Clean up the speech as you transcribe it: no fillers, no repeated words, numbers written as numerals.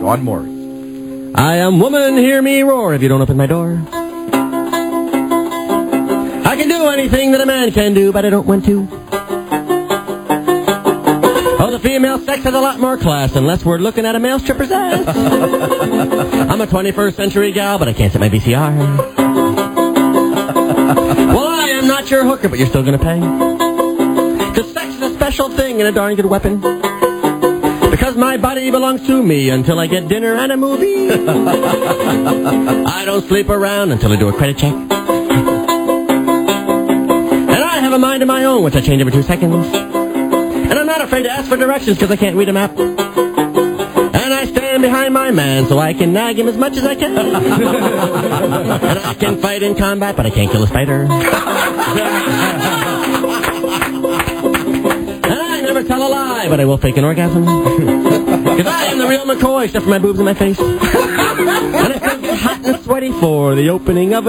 Sean Morris. I am woman, hear me roar if you don't open my door. I can do anything that a man can do, but I don't want to. Oh, the female sex has a lot more class unless we're looking at a male stripper's ass. I'm a 21st century gal, but I can't set my VCR. Well, I am not your hooker, but you're still gonna pay. 'Cause sex is a special thing and a darn good weapon. Because my body belongs to me until I get dinner and a movie. I don't sleep around until I do a credit check. And I have a mind of my own, which I change every 2 seconds. And I'm not afraid to ask for directions because I can't read a map. And I stand behind my man so I can nag him as much as I can. And I can fight in combat, but I can't kill a spider. Never tell a lie, but I will fake an orgasm. Because I am the real McCoy, except for my boobs and my face. And I still get hot and sweaty for the opening of